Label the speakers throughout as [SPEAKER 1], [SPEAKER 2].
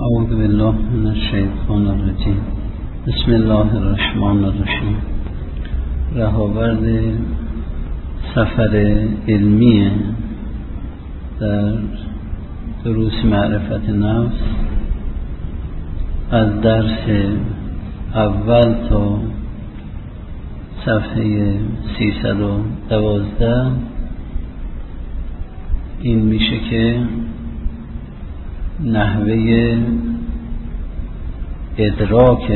[SPEAKER 1] اعوذ بالله من الشیطان الرجیم. بسم الله الرحمن الرحیم. رهاورد سفر علمی در دروس معرفت نفس از درس اول تا صفحه 312 این میشه که نحوه ادراک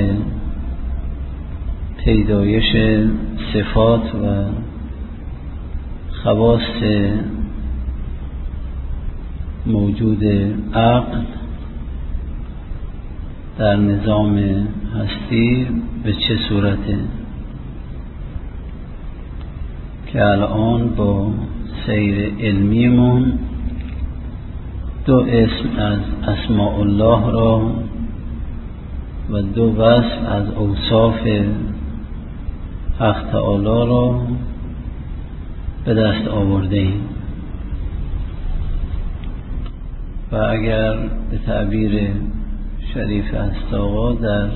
[SPEAKER 1] پیدایش صفات و خواص موجود عقل در نظام هستی به چه صورته، که الان با سیر علمیمون دو اسم از اسماء الله را و دو وصف از اوصاف حق تعالی را به دست آورده ایم و اگر به تعبیر شریف است آقا در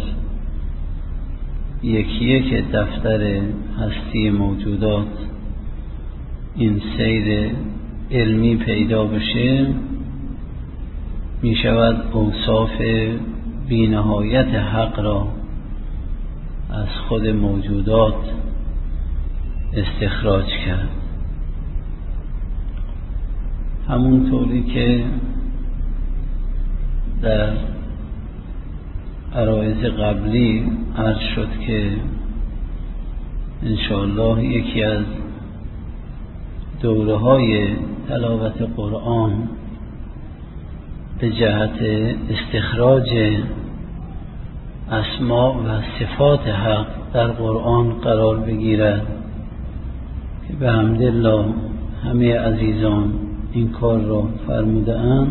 [SPEAKER 1] یکی که دفتر هستی موجودات این سیر علمی پیدا بشه، می شود اوصاف بی‌نهایت حق را از خود موجودات استخراج کرد. همونطوری که در عرایض قبلی عرض شد که انشاءالله یکی از دوره‌های تلاوت قرآن به جهت استخراج اسماء و صفات حق در قرآن قرار بگیرد که به حمدالله همه عزیزان این کار را فرموده اند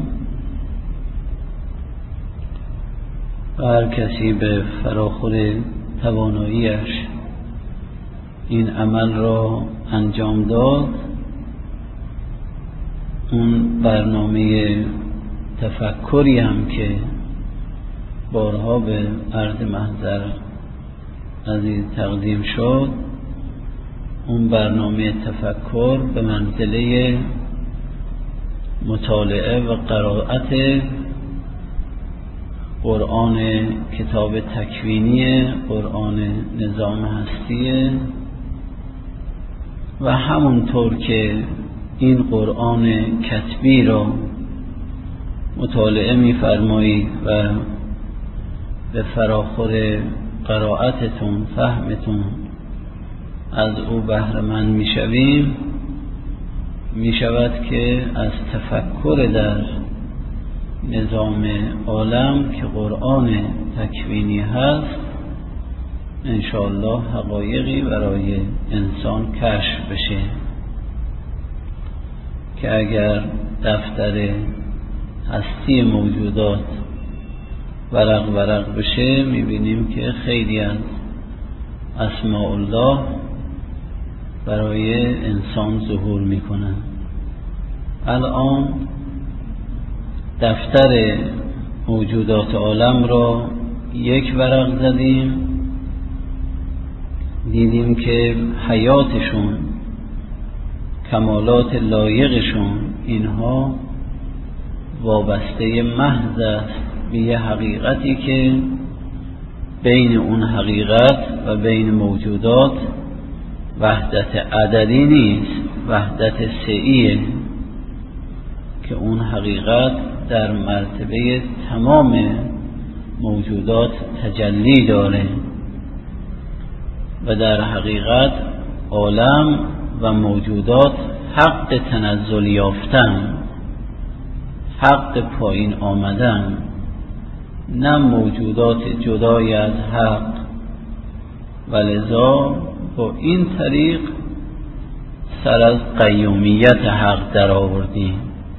[SPEAKER 1] و هر کسی به فراخور تواناییش این عمل را انجام داد. اون برنامه تفکری هم که بارها به عرض محضر عزیز تقدیم شد، اون برنامه تفکر به منزله مطالعه و قرائت قرآن کتاب تکوینی، قرآن نظام هستی و همونطور که این قرآن کتبی را مطالعه می‌فرمایید و به فراخور قرائتتون فهمتون از او بهره مند می‌شویم، می‌شود که از تفکر در نظام عالم که قرآن تکوینی هست انشاءالله حقایقی برای انسان کشف بشه که اگر دفتر هستی موجودات ورق بشه میبینیم که خیلی از اسماء الله برای انسان ظهور میکنن. الان دفتر موجودات عالم را یک ورق زدیم، دیدیم که حیاتشون، کمالات لایقشون اینها وابسته محض است به یه حقیقتی که بین اون حقیقت و بین موجودات وحدت عددی نیست، وحدت سعیه که اون حقیقت در مرتبه تمام موجودات تجلی داره و در حقیقت عالم و موجودات حق تنزل یافتن، حق پایین آمدن، نه موجودات جدای از حق. ولذا با این طریق سر از قیومیت حق در آوردیم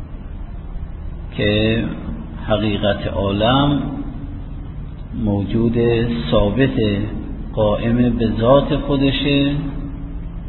[SPEAKER 1] که حقیقت عالم موجود ثابت قائم به ذات خودشه،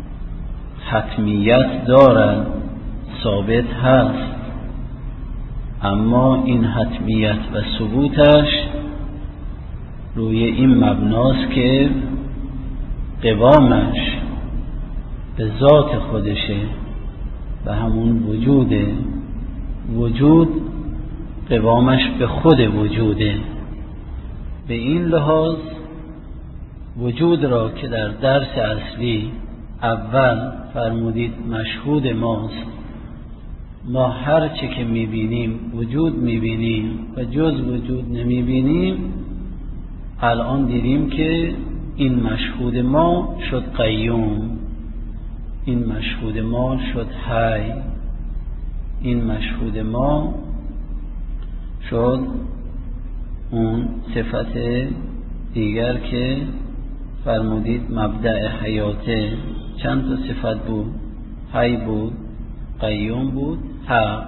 [SPEAKER 1] حتمیت دارد، ثابت هست اما این حتمیت و ثبوتش روی این مبناست که قوامش به ذات خودشه و همون وجوده. وجود قوامش به خود وجوده. به این لحاظ وجود را که در درس اصلی اول فرمودید مشهود ماست، ما هر چه که میبینیم وجود میبینیم و جز وجود نمیبینیم، الان دیدیم که این مشهود ما شد قیوم، این مشهود ما شد حی، این مشهود ما شد اون صفت دیگر که فرمودید مبدأ حیاته. چند تا صفت بود؟ حی بود، قیوم بود، حق.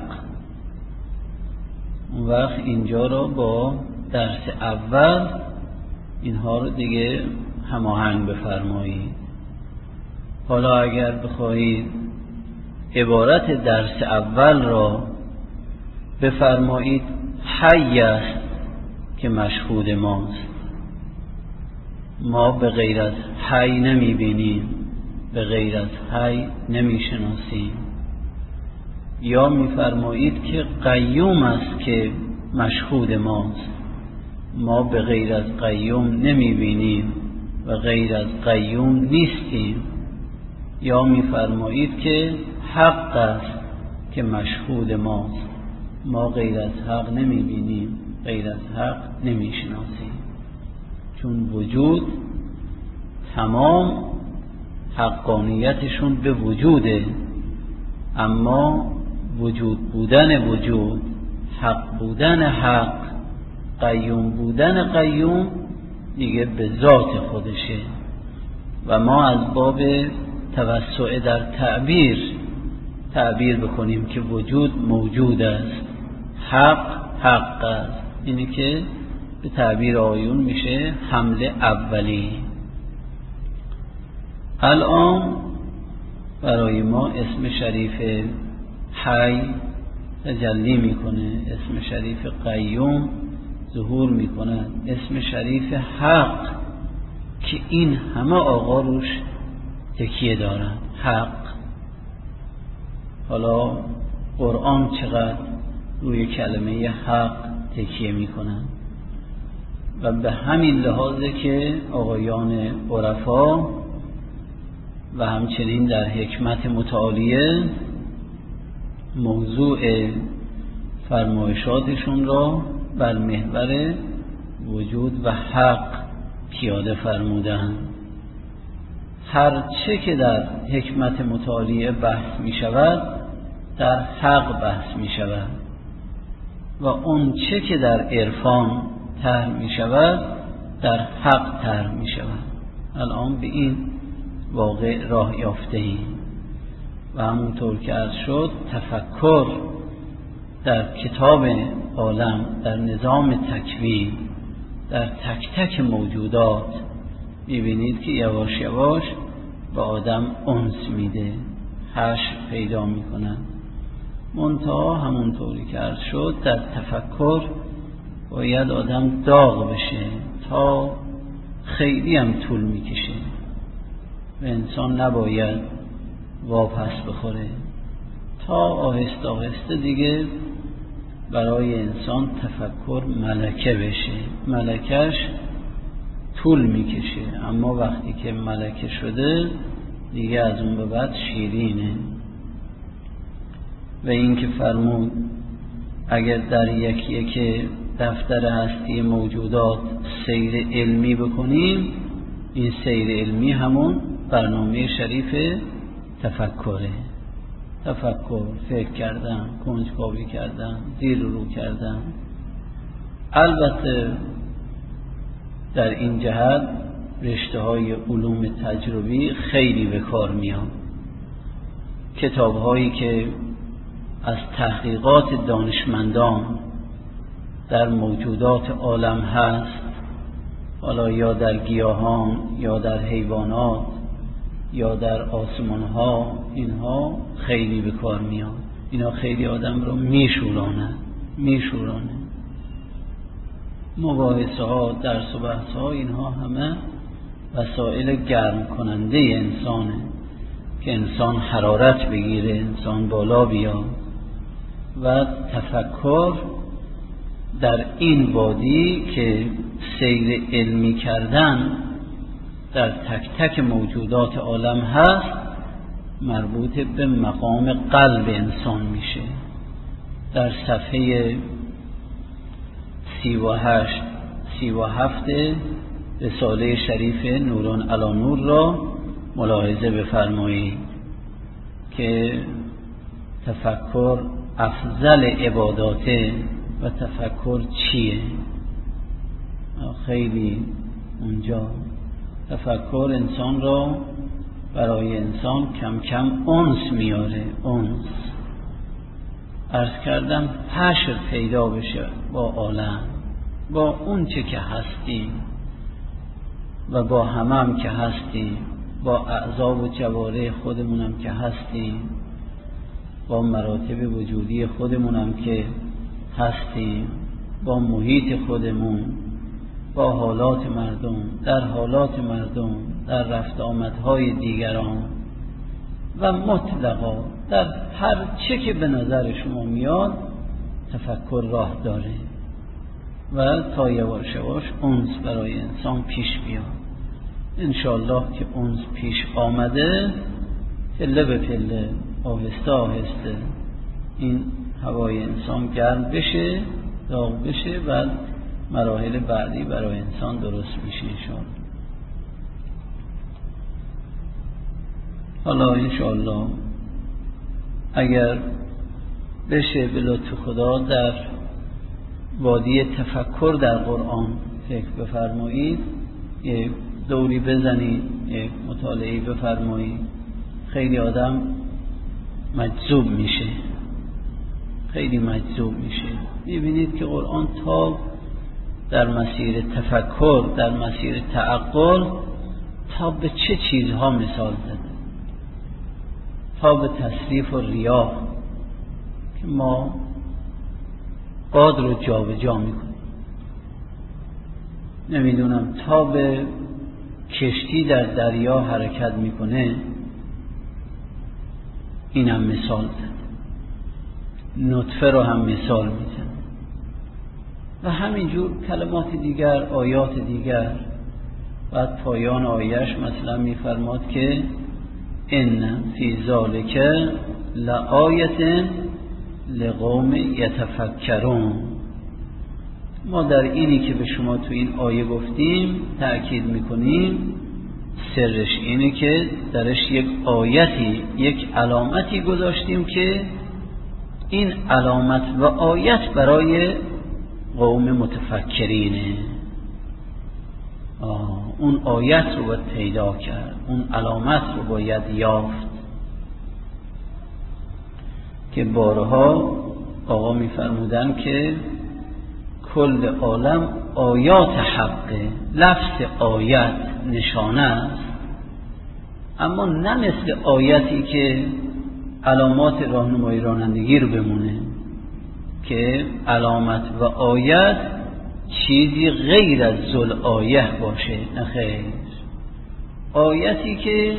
[SPEAKER 1] اون وقت اینجا را با درس اول اینها رو دیگه هماهنگ بفرمایید. حالا اگر بخواهید عبارت درس اول را بفرمایید حی است که مشهود ماست، ما به غیر از حی نمی بینیم، به غیر از حی نمی شناسیم. یا می فرمایید که قیوم است که مشهود ماست، ما به غیر از قیوم نمی بینیم و غیر از قیوم نیستیم. یا می فرمایید که حق است که مشهود ماست، ما غیر از حق نمی بینیم، غیر از حق نمی شناسیم. چون وجود تمام حقانیتشون به وجوده، اما وجود بودن وجود، حق بودن حق، قیوم بودن قیوم دیگه به ذات خودشه. و ما از باب توسع در تعبیر بکنیم که وجود موجود است، حق است. اینی که به تعبیر آیون میشه حمله اولی. الان برای ما اسم شریف حی تجلی میکنه، اسم شریف قیوم ظهور میکنه، اسم شریف حق که این همه آقا روش تکیه دارن، حق. حالا قرآن چقدر روی کلمه حق تکیه میکنن و به همین لحاظه که آقایان عرفا و همچنین در حکمت متعالیه موضوع فرمایشاتشون را بر محور وجود و حق پیاده فرمودن. هر چه که در حکمت متعالیه بحث می شود در حق بحث می شود و اون چه که در عرفان طرح می شود در حق طرح می شود. الان به این واقع راه یافته ایم و همونطور که عرض شد تفکر در کتاب عالم، در نظام تکوین، در تک تک موجودات میبینید که یواش یواش به آدم انس میده، حشر پیدا میکنن. منتها همونطوری که عرض شد در تفکر باید آدم داغ بشه تا خیلی هم طول میکشه و انسان نباید واپس بخوره تا آهسته آهسته دیگه برای انسان تفکر ملکه بشه. ملکش طول میکشه، اما وقتی که ملکه شده دیگه از اون به بعد شیرینه. و این که فرمود اگر در یکی دفتر هستی موجودات سیر علمی بکنیم، این سیر علمی همون برنامه شریف تفکره. تفکر، فکر کردن، کنجکاوی کردن، زیر رو کردن. البته در این جهت رشته‌های علوم تجربی خیلی به کار میاد. کتاب‌هایی که از تحقیقات دانشمندان در موجودات عالم هست، حالا یا در گیاهان یا در حیوانات یا در آسمان‌ها، اینها خیلی به کار میاد. اینا خیلی آدم رو میشورانه. میشورانه. مباحثه ها، درس و بحث ها، اینها همه وسایل گرم کننده انسانه که انسان حرارت بگیره، انسان بالا بیاد. و تفکر در این وادی که سیر علمی کردن در تک تک موجودات عالم هست، مربوط به مقام قلب انسان میشه. در صفحه 37 رساله شریف نورون علی نور را ملاحظه بفرمایید که تفکر افضل عباداته و تفکر چیه. خیلی اونجا تفکر انسان را برای انسان کم کم انس میاره. انس عرض کردم حشر پیدا بشه با عالم، با اون چه که هستیم و با همم که هستیم، با اعضا و جوارح خودمونم که هستیم، با مراتب وجودی خودمونم که هستیم، با محیط خودمون، با حالات مردم، در حالات مردم، در رفت آمدهای دیگران و مطلقا در هر چه که به نظر شما میاد تفکر راه داره و تا یواش یواش انس برای انسان پیش بیاد. انشاءالله که انس پیش آمده، پله به پله، آهسته آهسته این هوای انسان گرم بشه، داغ بشه و مراحل بعدی برای انسان درست میشه انشاءالله. حالا انشاءالله اگر بشه به لطف خدا در وادی تفکر در قرآن فکر بفرمایید، یک دوری بزنید، یک مطالعه بفرمایید، خیلی آدم مجذوب میشه، خیلی مجذوب میشه. میبینید که قرآن تا در مسیر تفکر، در مسیر تعقل، تا به چه چیزها مثال زده، تا به تصریف و ریاح که ما باد رو جا به جا میکنیم، نمیدونم تا به کشتی در دریا حرکت میکنه، اینم مثال زده. نطفه رو هم مثال میزنه و همینجور کلمات دیگر، آیات دیگر. بعد پایان آیش مثلا میفرماد که ان فی ذالک لآیة لقوم یتفکرون. ما در اینی که به شما تو این آیه گفتیم تأکید میکنیم، سرش اینه که درش یک آیتی، یک علامتی گذاشتیم که این علامت و آیت برای قوم متفکرینه. اون آیت رو باید پیدا کرد، اون علامت رو باید یافت که بارها آقا میفرمودن که کل عالم آیات حقه. لفظ آیت نشانه است، اما نه مثل آیتی که علامات راهنمایی رانندگی رو بمونه که علامت و آیت چیزی غیر از ذل آیه باشه. نه خیر، آیتی که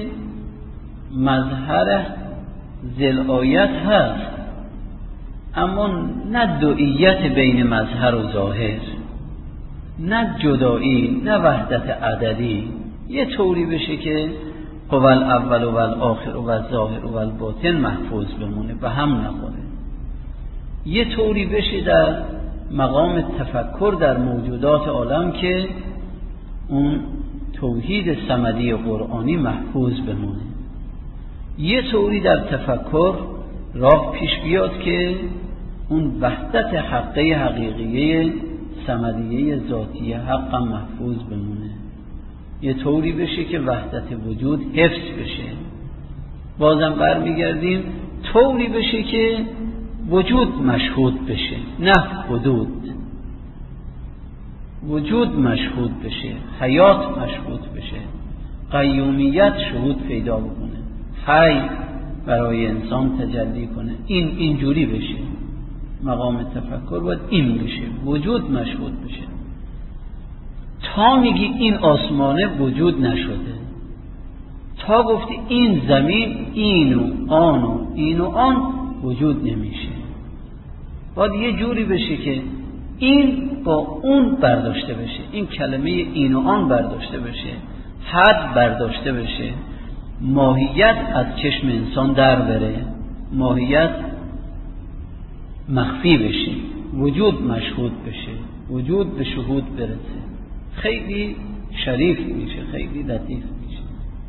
[SPEAKER 1] مظهر ذل آیت هست، اما نه دوئیت بین مظهر و ظاهر، نه جدایی، نه وحدت عددی. یه طوری بشه که هو الاول و الاخر و الظاهر و الباطن محفوظ بمونه، به هم نخوره. یه طوری بشه در مقام تفکر در موجودات عالم که اون توحید صمدی قرآنی محفوظ بمونه. یه طوری در تفکر راه پیش بیاد که اون وحدت حقه حقیقیه صمدیه ذاتی حق محفوظ بمونه. یه طوری بشه که وحدت وجود حفظ بشه. بازم برمیگردیم طوری بشه که وجود مشهود بشه، نه حدود. وجود مشهود بشه، حیات مشهود بشه، قیومیت شهود پیدا بکنه، حی برای انسان تجلی کنه. اینجوری بشه. مقام تفکر باید این بشه، وجود مشهود بشه. تا میگی این آسمانه وجود نشده، تا گفتی این زمین این و آن و این و آن وجود نمیشه. باید یه جوری بشه که این با اون برداشته بشه، این کلمه این و آن برداشته بشه، حد برداشته بشه، ماهیت از چشم انسان در بره، ماهیت مخفی بشه، وجود مشهود بشه، وجود به شهود برسه. خیلی شریف میشه، خیلی لطیف میشه.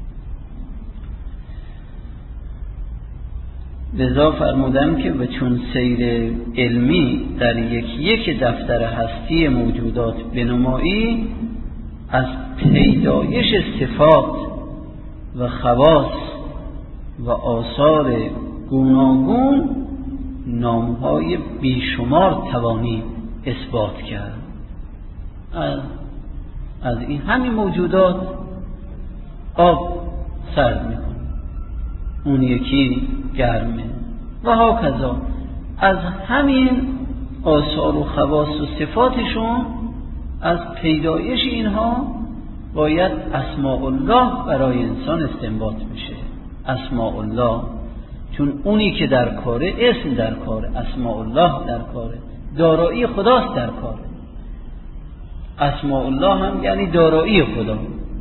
[SPEAKER 1] لذا فرمودم که و چون سیر علمی در یک دفتر هستی موجودات بنمایی، از پیدایش صفات و خواص و آثار گوناگون نامهای بیشمار توانی اثبات کرد. از این همین موجودات آب سرد میکنه، اون یکی گرمه و هاکذا. از همین آثار و خواص و صفاتشون، از پیدایش اینها باید اسماء الله برای انسان استنباط بشه. اسماء الله، چون اونی که در کاره اسم در کاره، اسماء الله در کاره، دارایی خداست در کاره. اسماء الله هم یعنی دارایی خدا.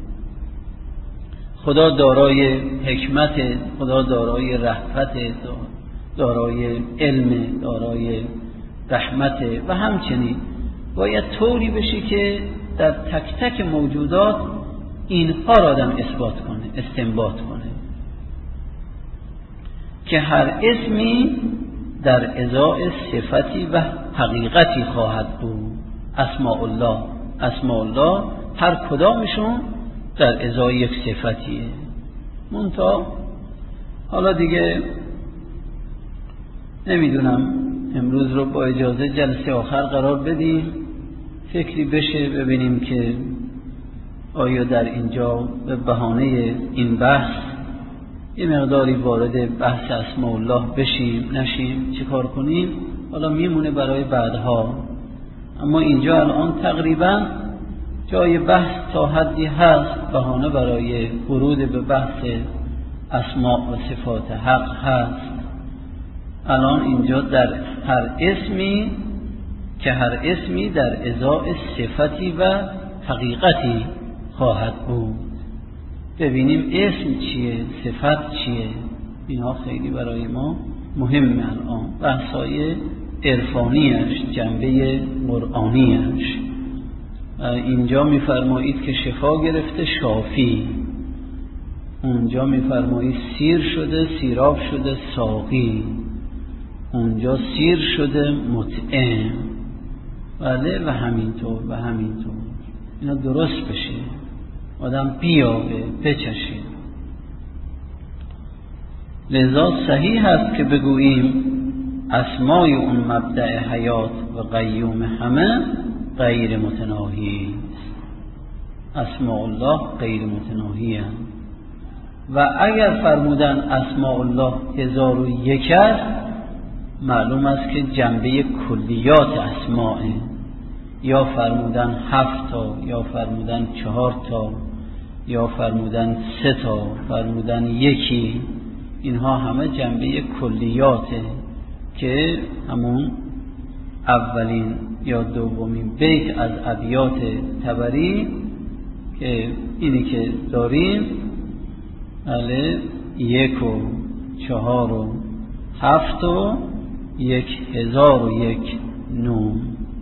[SPEAKER 1] خدا دارای حکمت، خدا دارای رحمت، دارای علم، دارای رحمت و همچنین باید طوری بشه که در تک تک موجودات اینها را آدم اثبات کنه، استنباط کنه، که هر اسمی در ازای صفتی و حقیقتی خواهد بود. اسماء الله هر کدامشون در ازای یک صفتیه. منتها حالا دیگه نمیدونم، امروز رو با اجازه جلسه آخر قرار بدیم، فکری بشه، ببینیم که آیا در اینجا به بهانه این بحث یه مقداری وارد بحث اسماء الله بشیم، نشیم، چه کار کنیم. حالا میمونه برای بعدها، اما اینجا الان تقریبا جای بحث تا حدی هست، بهانه برای ورود به بحث اسماء و صفات حق هست. الان اینجا در هر اسمی که هر اسمی در ازای صفتی و حقیقتی خواهد بود، ببینیم اسم چیه، صفت چیه. اینها خیلی برای ما مهمه. الان بحثای عرفانیش، جنبه قرآنیش. اینجا میفرمایید که شفا گرفته شافی، اونجا میفرمایید سیر شده، سیراب شده ساقی، اونجا سیر شده مطعم. بله، و همینطور و همینطور. اینا درست بشه، آدم بیابه، بچشه. لذا صحیح است که بگوییم اسمای اون مبدأ حیات و قیوم همه غیر متناهی است. اسماء الله غیر متناهی است. و اگر فرمودن اسماء الله 1001 است، معلوم است که جنبه کلیات اسماء، یا فرمودن 7 تا، یا فرمودن 4 تا، یا فرمودن 3 تا، فرمودن 1، اینها همه جنبه کلیاته که همون اولین یا دومین بیت از ابیات طبری که اینی که داریم، 1 و 4 و 7 و 1001 نون،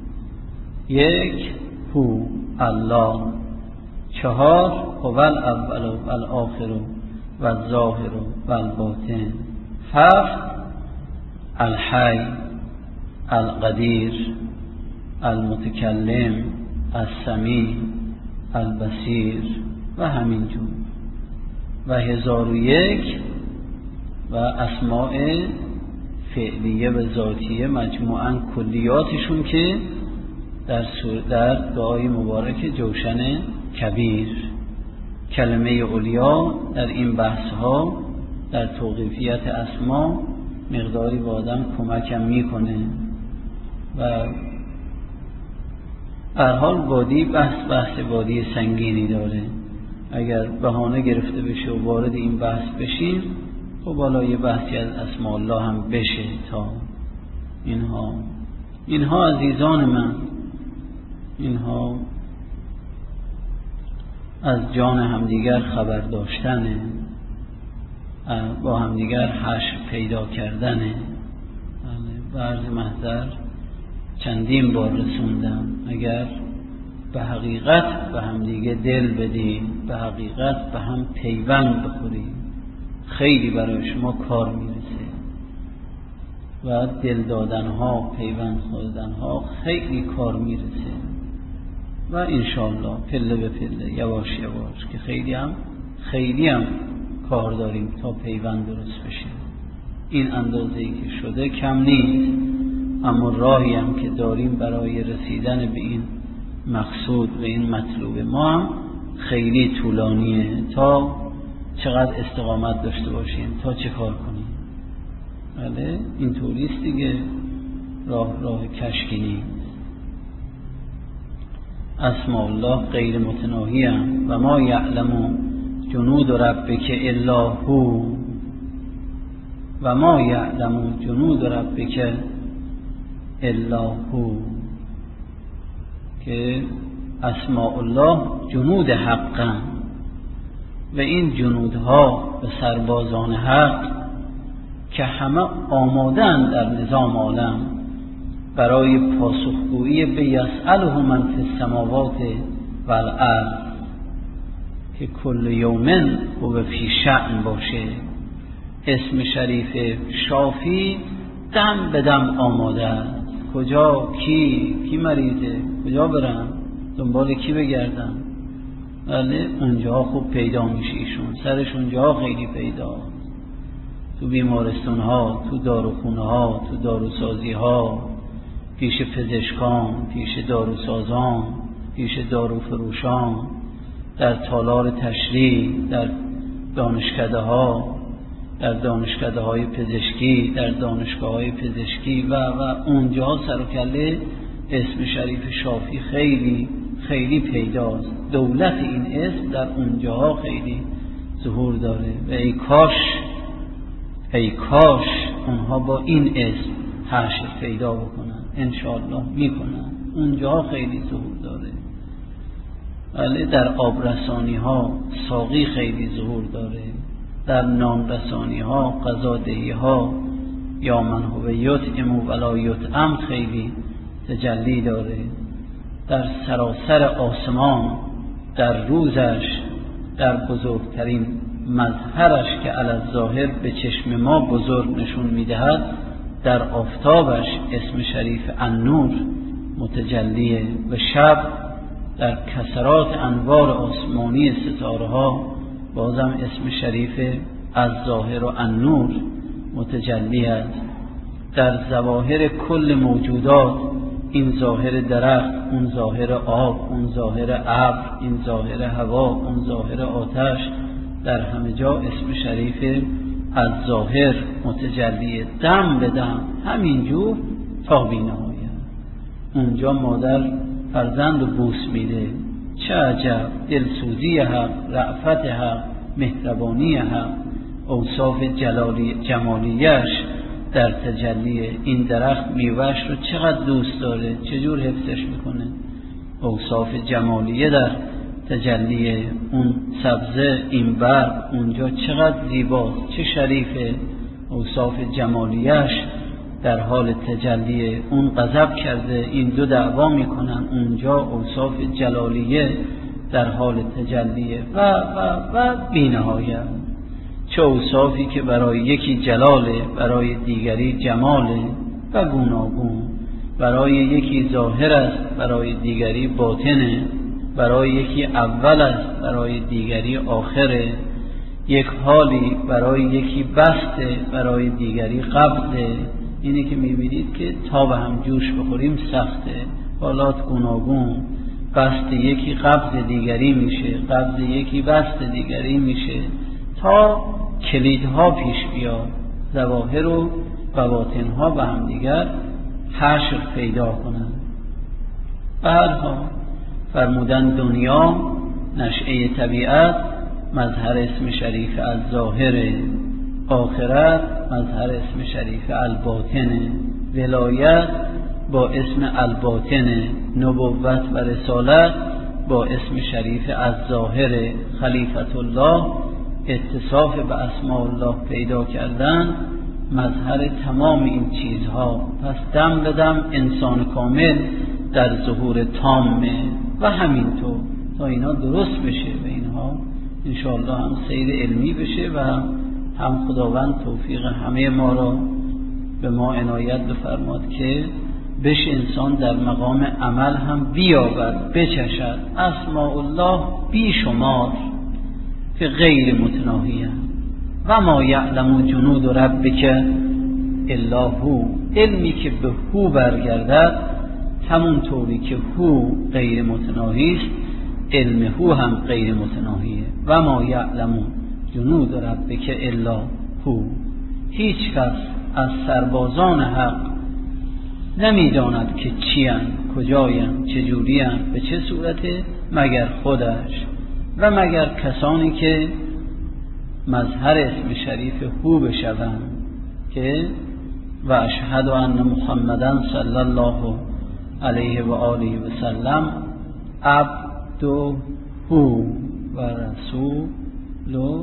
[SPEAKER 1] 1 هو الله، 4 هو الاول و الاخر و الظاهر و الباطن، 7 الحی القدیر المتکلم السمیع البصیر و همینجور. و 1001 و اسماء فعلیه و ذاتیه مجموعاً کلیاتشون که در دعای مبارک جوشن کبیر، کلمه علیا در این بحث ها در توقیفیت اسما مقداری با آدم کمکم میکنه. و هر حال وادی بحث وادی سنگینی داره. اگر بهانه گرفته بشه و وارد این بحث بشیم، خب حالا یه بحثی از اسماء الله هم بشه تا اینها عزیزان من، اینها از جان همدیگر خبر داشتنه، با همدیگر حشر پیدا کردنه. به عرض محضر چندین بار رسوندم، اگر به حقیقت به همدیگه دل بدیم، به حقیقت به هم پیوند بخوریم، خیلی برای شما کار میرسه و دل دادنها، پیوند خوردنها خیلی کار میرسه و انشاءالله پله به پله، یواش یواش، که خیلی هم کار داریم تا پیوند درست بشه. این اندازه‌ای که شده کم نیست، اما راهی هم که داریم برای رسیدن به این مقصود و این مطلوب ما هم خیلی طولانیه. تا چقدر استقامت داشته باشیم، تا چه کار کنیم. بله این طوریست دیگه، راه کشکی نیست. اسماء الله غیر متناهی هم. و ما یعلم جنود ربک الا هو، و ما یعلم جنود ربک الا هو، که اسماء الله جنود حقا و این جنودها به سربازان حق که همه آمادن در نظام عالم برای پاسخگویی به یسأله من فی السماوات و الارض، که کل یومن و فی شأن باشه. اسم شریف شافی دم به دم آماده است. کجا کی مریضه، کجا برم، دنبال کی بگردم، بله اونجا خوب پیدا میشه ایشون، سرش اونجا خیلی پیدا، تو بیمارستان ها، تو داروخونه ها، تو داروسازی ها، پیش پزشکان، پیش داروسازان، پیش داروفروشان، در تالار تشریح، در دانشکده ها، در دانشکده های پزشکی، در دانشگاه های پزشکی و اونجا سر و کله اسم شریف شافی خیلی خیلی پیداست. دولت این اسم در اونجاها خیلی ظهور داره و ای کاش اونها با این اسم حشر پیدا بکنن. انشاءالله میکنن، اونجاها خیلی ظهور داره. ولی در آبرسانی ها ساقی خیلی ظهور داره، در نان رسانی ها، غذادهی ها، یا من هو یطعم ولا یطعم خیلی تجلی داره. در سراسر آسمان، در روزش، در بزرگترین مظهرش که علی الظاهر به چشم ما بزرگ نشون میدهد، در آفتابش اسم شریف النور متجلیه و شب در کسرات انوار آسمانی ستاره ها بازم اسم شریف الظاهر و النور متجلی است. در ظواهر کل موجودات، این ظاهر درخت، اون ظاهر آب، اون ظاهر ابر، این ظاهر هوا، اون ظاهر آتش، در همه جا اسم شریف الظاهر متجلیه، دم به دم، همینجور تا بی‌نهایت. اونجا مادر فرزند رو بوس میده، چه عجب، دلسوزی حق، رأفت حق، مهربانی حق، اوصاف جمالیش در تجلی. این درخت میوهش رو چقدر دوست داره، چجور حفظش میکنه. اوصاف جمالیه در تجلی اون سبزه، این برگ اونجا چقدر زیباست، چه شریفه. اوصاف جمالیش در حال تجلی. اون غضب کرده، این دو دعوا میکنن، اونجا اوصاف جلالیه در حال تجلیه و بی نهایت. چه اوصافی که برای یکی جلاله، برای دیگری جماله و گوناگون، برای یکی ظاهر است، برای دیگری باطنه، برای یکی اول است، برای دیگری آخره، یک حالی برای یکی بسته، برای دیگری قبضه. اینی که میبینید که تا به هم جوش بخوریم سخته، حالات گوناگون، بسته یکی قبض دیگری میشه، قبض یکی بسته دیگری میشه، تا کلیدها پیش بیاد، ظواهر و بواطنها به هم دیگر حشر پیدا کنند. به هر حال فرمودن دنیا نشأه طبیعت، مظهر اسم شریف الظاهر، آخرت مظهر اسم شریف الباطن، ولایت با اسم الباطن، نبوت و رسالت با اسم شریف الظاهر، خلیفت الله اتصاف به اسماء الله پیدا کردن مظهر تمام این چیزها. پس دم به دم انسان کامل در ظهور تامه و همینطور تا اینا درست بشه و اینها انشاءالله هم سیر علمی بشه و هم خداوند توفیق همه ما را به ما عنایت بفرماد که بشه انسان در مقام عمل هم بیابد، بچشد اسماء الله بیشمار که غیر متناهیه. و ما یعلم جنود ربک الا هو، علمی که به هو برگردد همون طوری که هو غیر متناهی است، علم هو هم غیر متناهیه. و ما یعلم جنود ربک الا هو، هیچ کس از سربازان حق نمیداند که چیان، کجاین، چجوریان، به چه صورته مگر خودش و مگر کسانی که مظهر اسم شریف هو بشوند که و اشهد ان محمدن صلی الله علیه و آله و سلم عبده و رسوله.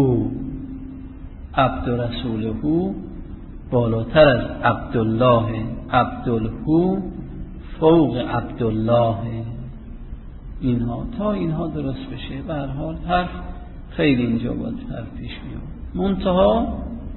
[SPEAKER 1] عبد و رسوله بالاتر از عبدالله، عبدالله فوق عبدالله. اینها تا اینها درست بشه به هر حال حرف خیلی اینجا باید حرف پیش میاد. منتها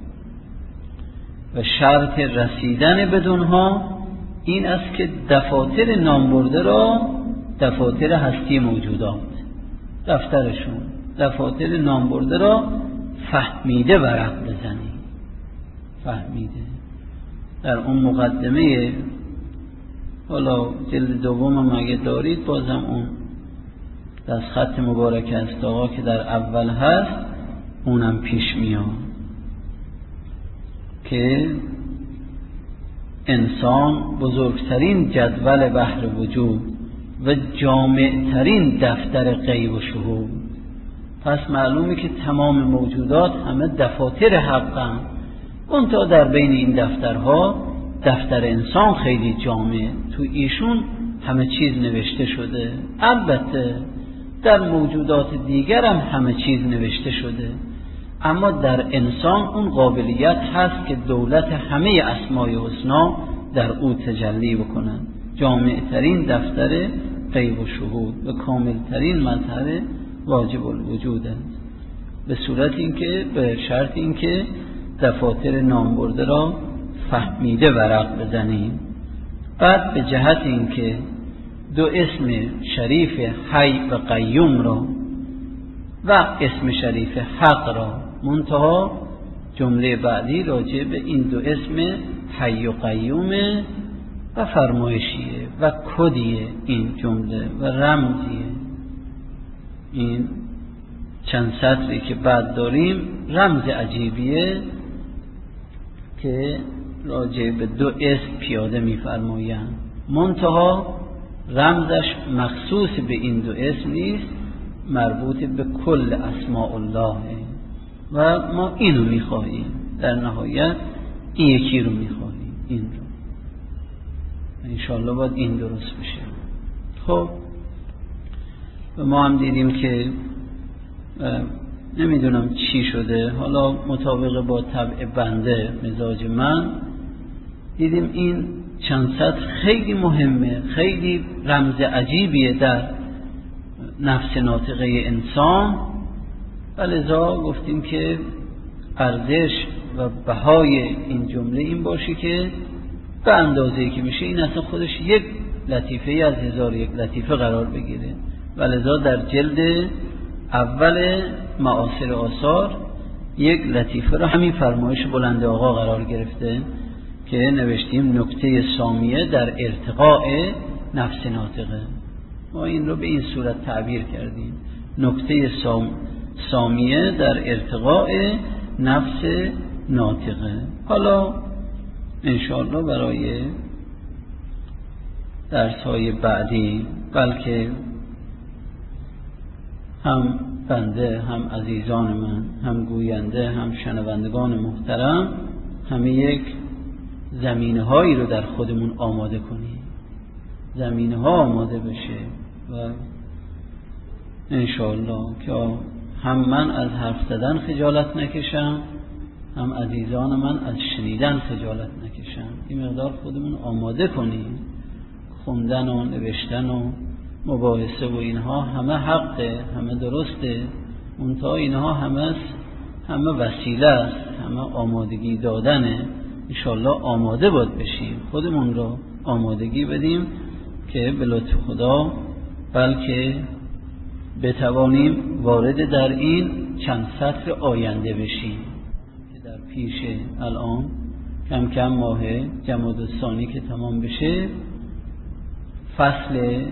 [SPEAKER 1] و شرط رسیدن بدونها این است که دفاتر نامبرده را دفاتر هستی موجودات، دفترشون دفاتر نامبرده را فهمیده ورق بزنی. فهمیده در اون مقدمه، حالا جلد دوم اگه دارید بازم اون دست خط مبارک است آقا که در اول هست اونم پیش میاد که انسان بزرگترین جدول بحر وجود و جامعترین دفتر غیب و شهود. پس معلومه که تمام موجودات همه دفاتر حقن، اون تا در بین این دفترها دفتر انسان خیلی جامع، تو ایشون همه چیز نوشته شده. البته در موجودات دیگر هم همه چیز نوشته شده، اما در انسان اون قابلیت هست که دولت همه اسمای حسنا در او تجلی بکنن. جامعترین دفتر غیب و شهود و کاملترین مظهر واجب الوجود است، به صورت اینکه به شرط اینکه دفاتر نامبرده را فهمیده ورق بزنیم. بعد به جهت اینکه دو اسم شریف حی و قیوم را و اسم شریف حق را، منتها جمله بعدی راجع به این دو اسم حی و قیومه و فرمایشیه و کدیه این جمله و رمزیه. این چند سطری که بعد داریم رمز عجیبیه که راجع به دو اسم پیاده می‌فرمایند، منتها رمزش مخصوص به این دو اسم نیست، مربوط به کل اسماء الله و ما اینو می‌خواهیم. در نهایت این یکی رو می‌خواهیم، این رو انشاءالله باید این درست بشه. خب و ما هم دیدیم که نمیدونم چی شده، حالا مطابق با طبع بنده مزاج من دیدیم این چند سطر خیلی مهمه، خیلی رمز عجیبیه در نفس ناطقه انسان و لذا گفتیم که ارزش و بهای این جمله این باشه که به اندازه‌ای که میشه این اصلا خودش یک لطیفه از 1001 لطیفه قرار بگیره و لذا در جلد اول معاصر آثار یک لطیفه را همین فرمایش بلند آقا قرار گرفته که نوشتیم نکته سامیه در ارتقاء نفس ناطقه. ما این رو به این صورت تعبیر کردیم، نکته سامیه در ارتقاء نفس ناطقه. حالا انشاءالله برای درس‌های بعدی، بلکه هم بنده، هم عزیزان من، هم گوینده، هم شنوندگان محترم، همه یک زمینه‌هایی رو در خودمون آماده کنیم، زمینه‌ها آماده بشه و انشاءالله که هم من از حرف زدن خجالت نکشم، هم عزیزان من از شنیدن خجالت نکشم. این مقدار خودمون آماده کنیم. خوندن و نوشتن و مباحثه و اینها همه حقه، همه درسته، منتها اینها همه وسیله است، همه آمادگی دادنه. انشاءالله آماده باید بشیم، خودمون رو آمادگی بدیم که به لطف خدا بلکه بتوانیم وارد در این چند سطر آینده بشیم که در پیشه. الان کم کم ماه جمادی الثانی که تمام بشه، فصل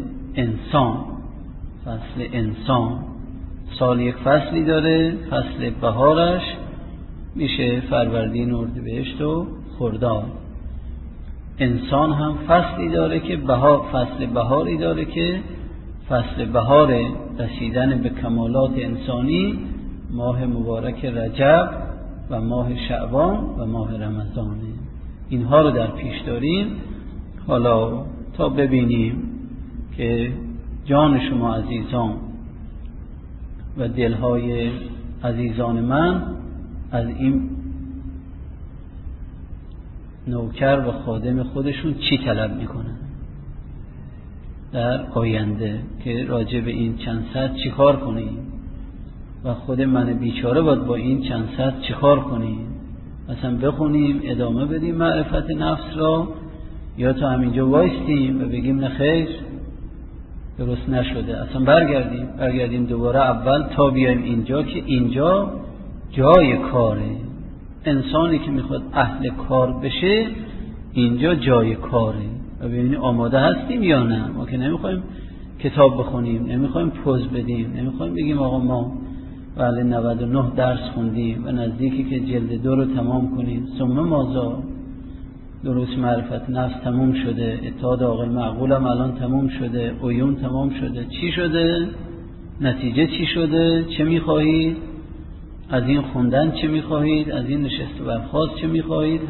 [SPEAKER 1] انسان سال یک فصلی داره، فصل بهارش میشه فروردین، اردیبهشت و خرداد. انسان هم فصلی داره که فصل بهاری داره که فصل بهار رسیدن به کمالات انسانی ماه مبارک رجب و ماه شعبان و ماه رمضانه. اینها رو در پیش داریم. حالا تا ببینیم که جان شما عزیزان و دلهای عزیزان من از این نوکر و خادم خودشون چی طلب میکنن در آینده، که راجع به این چند ساعت چی کار کنیم و خود من بیچاره باید با این چند ساعت چی کار کنیم. مثلا بخونیم ادامه بدیم معرفت نفس را، یا تا همینجا وایستیم و بگیم نه خیر درست نشده، اصلا برگردیم دوباره اول تا بیایم اینجا که اینجا جای کاره. انسانی که میخواد اهل کار بشه اینجا جای کاره و ببینید آماده هستیم یا نه. ما که نمیخوایم کتاب بخونیم، نمیخوایم پوز بدیم، نمیخوایم بگیم آقا ما بله 99 درس خوندیم و نزدیکی که جلد 2 رو تمام کنیم، ثم ماذا، دروس معرفت نفس تموم شده، اتحاد عاقل معقول هم الان تموم شده، عیون تمام شده، چی شده؟ نتیجه چی شده؟ چه میخواهید؟ از این خوندن چه میخواهید؟ از این نشست و برخاست چه میخواهید؟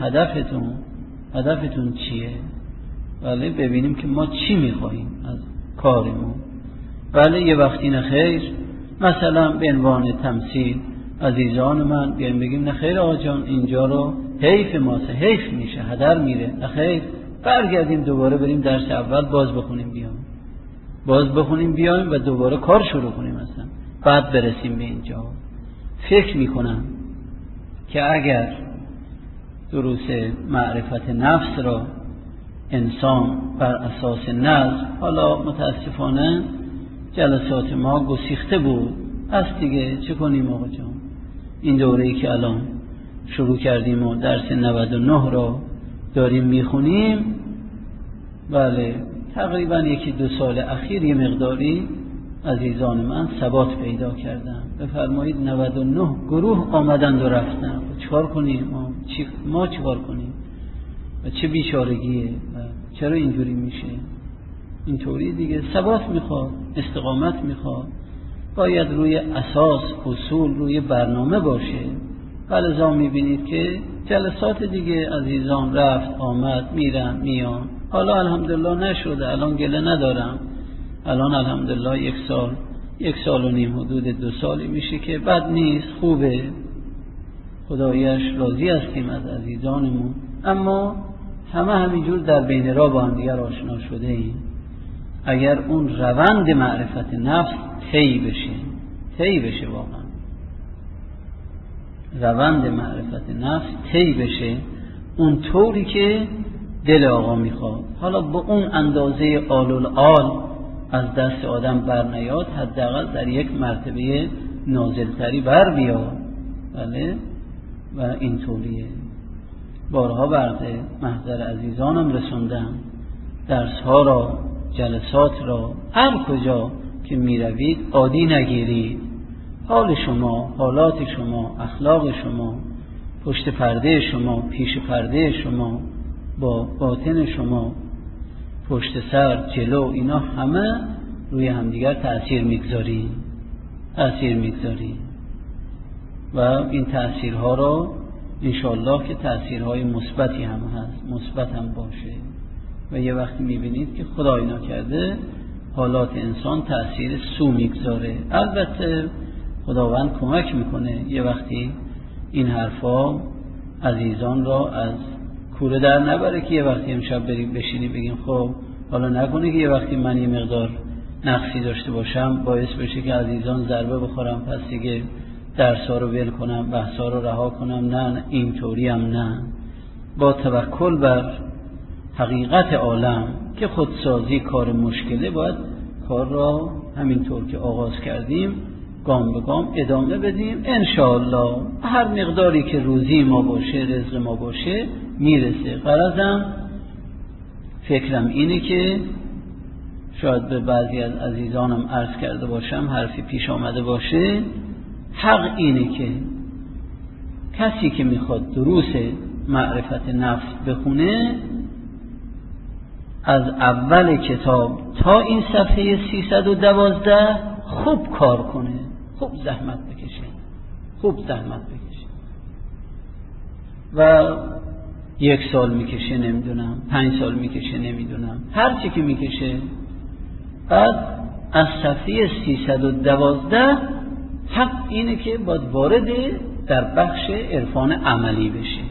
[SPEAKER 1] هدفتون چیه؟ بله ببینیم که ما چی میخواهیم از کارمون. بله یه وقتی نخیر، مثلا به عنوان تمثیل عزیزان من بیایم بگیم نخیر آقا جان اینجا رو حیف ماسه، حیف میشه، هدر میره، نخیر برگردیم دوباره بریم درس اول باز بخونیم بیایم و دوباره کار شروع کنیم مثلا، بعد برسیم به اینجا. فکر میکنم که اگر دروس معرفت نفس را انسان بر اساس نظم، حالا متاسفانه جلسات ما گسیخته بود است دیگه، چه کنیم آقا جان؟ این دوره‌ای که الان شروع کردیم و درس 99 را داریم میخونیم، بله تقریبا 1-2 سال اخیر یه مقداری عزیزان من ثبات پیدا کردن. بفرمایید 99 گروه آمدند و رفتن. چیکار کنیم؟ ما چیکار کنیم؟ و چه بیچارگیه و چرا اینجوری میشه؟ اینطوری دیگه ثبات میخواد، استقامت میخواد، باید روی اساس اصول روی برنامه باشه. فلذا میبینید که جلسات دیگه عزیزان رفت آمد میرن میان. حالا الحمدلله نشده، الان گله ندارم، الان الحمدلله 1 سال و نیم حدود 2 سالی میشه که بد نیست، خوبه، خدایش راضی هستیم از عزیزانمون. اما همینجور در بین راه با هم دیگر آشنا شده ایم. اگر اون روند معرفت نفس طی بشه واقعا روند معرفت نفس طی بشه اون طوری که دل آقا میخواد، حالا با اون اندازه آل از دست آدم بر نیاد، حداقل در یک مرتبه نازلتری بر بیاد. بله و اینطوریه. بارها برده محضر عزیزانم رسوندم درسها را، جلسات را، هر کجا که میروید عادی نگیرید. حال شما، حالات شما، اخلاق شما، پشت پرده شما، پیش پرده شما، با باطن شما، پشت سر، جلو، اینا همه روی همدیگر تأثیر میگذاریم و این تأثیرها رو انشالله که تأثیرهای مثبتی هم هست، مثبت هم باشه. و یه وقتی میبینید که خدای نکرده حالات انسان تأثیر سو میگذاره، البته خداوند کمک میکنه یه وقتی این حرفا عزیزان را از کوره در نبره که یه وقتی امشب بریم بشینیم بگیم خب حالا نکنه که یه وقتی من یه مقدار نقصی داشته باشم باعث بشه که عزیزان ضربه بخورم، پس دیگه درس‌ها رو ول کنم، بحث‌ها رو رها کنم. نه، اینطوری هم نه. با توکل بر حقیقت عالم که خودسازی کار مشکله، باید کار را همینطور که آغاز کردیم گام به گام ادامه بدیم. انشاءالله هر مقداری که روزی ما باشه، رزق ما باشه میرسه. غرضم فکرم اینه که شاید به بعضی از عزیزانم عرض کرده باشم، حرفی پیش آمده باشه، حق اینه که کسی که میخواد دروس معرفت نفس بخونه از اول کتاب تا این صفحه 312 خوب کار کنه، خوب زحمت بکشه و 1 سال میکشه نمیدونم، 5 سال میکشه نمیدونم، هر چی که میکشه. بعد از صفحه 312 حق اینه که باید وارد در بخش عرفان عملی بشه.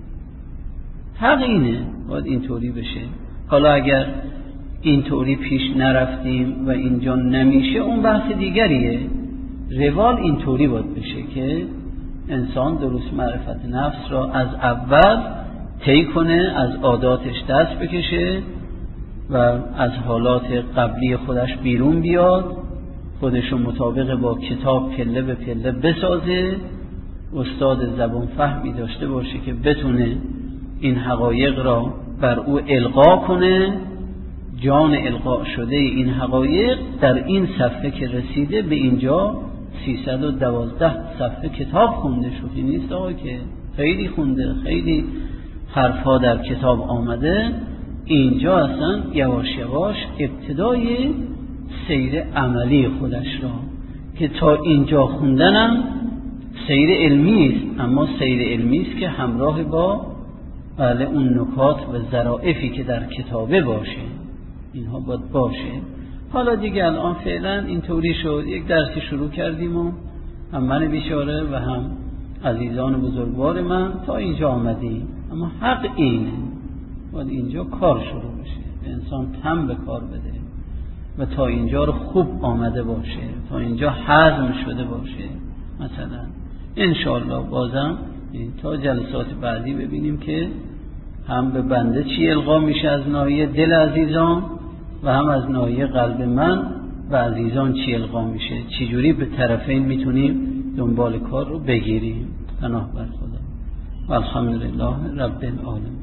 [SPEAKER 1] حق اینه باید اینطوری بشه. حالا اگر اینطوری پیش نرفتیم و اینجا نمیشه اون بحث دیگریه. روال اینطوری باید بشه که انسان دروس معرفت نفس را از اول طی کنه، از عاداتش دست بکشه و از حالات قبلی خودش بیرون بیاد، خودشو مطابق با کتاب پله به پله بسازه، استاد زبان فهمی داشته باشه که بتونه این حقایق را بر او القا کنه. جان القا شده این حقایق در این صفحه که رسیده به اینجا 312 صفحه کتاب خونده شده نیست آقا، که خیلی خونده، خیلی حرفها در کتاب آمده. اینجا اصلا یواش یواش ابتدای سیر عملی خودش را که تا اینجا خوندنم سیر علمی است، اما سیر علمی است که همراه با اون نکات و ظرافی که در کتابه باشه، اینها باید باشه. حالا دیگه الان فعلا اینطوری شد، یک درسی شروع کردیم و هم من بیچاره و هم عزیزان بزرگوار من تا اینجا آمدیم، اما حق اینه باید اینجا کار شروع بشه، انسان تم به کار بده و تا اینجا رو خوب آمده باشه، تا اینجا هضم شده باشه. مثلا انشاءالله بازم تا جلسات بعدی ببینیم که هم به بنده چی القا میشه از ناحیه دل عزیزان و هم از ناحیه قلب من و عزیزان چی القا میشه، چی جوری به طرفین میتونیم دنبال کار رو بگیریم. پناه بر خدا و الحمدلله رب العالمین.